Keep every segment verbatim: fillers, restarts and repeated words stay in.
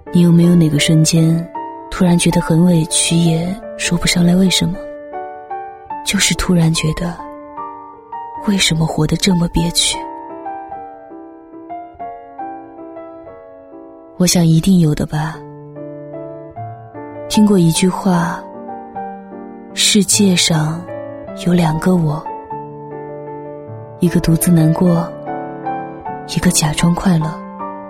你有没有哪个瞬间突然觉得很委屈，也说不上来为什么，就是突然觉得为什么活得这么憋屈？我想一定有的吧。听过一句话，世界上有两个我，一个独自难过，一个假装快乐。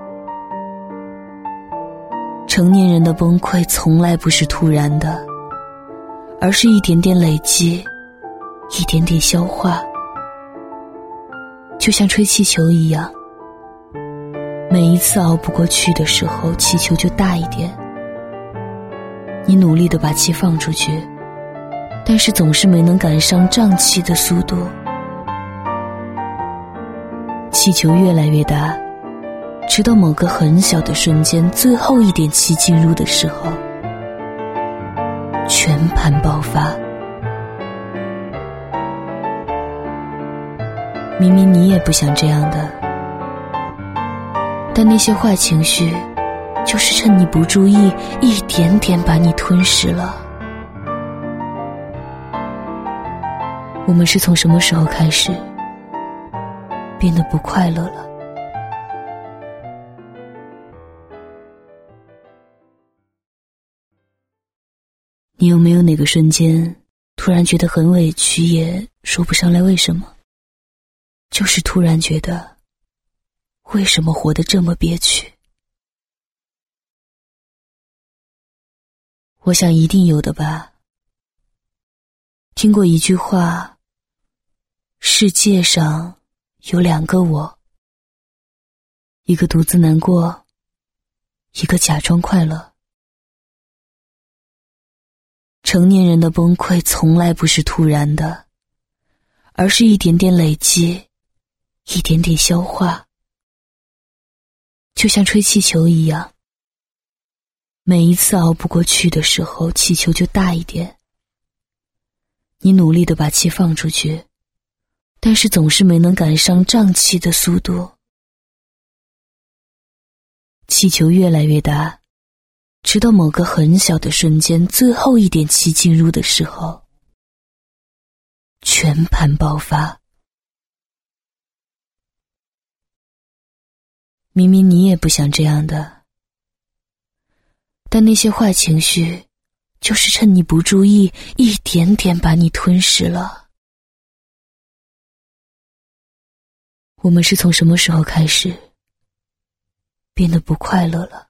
成年人的崩溃从来不是突然的，而是一点点累积，一点点消化，就像吹气球一样，每一次熬不过去的时候，气球就大一点。你努力地把气放出去，但是总是没能赶上胀气的速度，气球越来越大，直到某个很小的瞬间，最后一点气进入的时候，全盘爆发。明明你也不想这样的，但那些坏情绪就是趁你不注意，一点点把你吞噬了。我们是从什么时候开始变得不快乐了？你有没有哪个瞬间突然觉得很委屈，也说不上来为什么，就是突然觉得为什么活得这么憋屈？我想一定有的吧。听过一句话，世界上有两个我，一个独自难过，一个假装快乐。成年人的崩溃从来不是突然的，而是一点点累积，一点点消化，就像吹气球一样，每一次熬不过去的时候，气球就大一点。你努力地把气放出去，但是总是没能赶上胀气的速度，气球越来越大，直到某个很小的瞬间，最后一点气进入的时候，全盘爆发。明明你也不想这样的，但那些坏情绪就是趁你不注意，一点点把你吞噬了。我们是从什么时候开始变得不快乐了？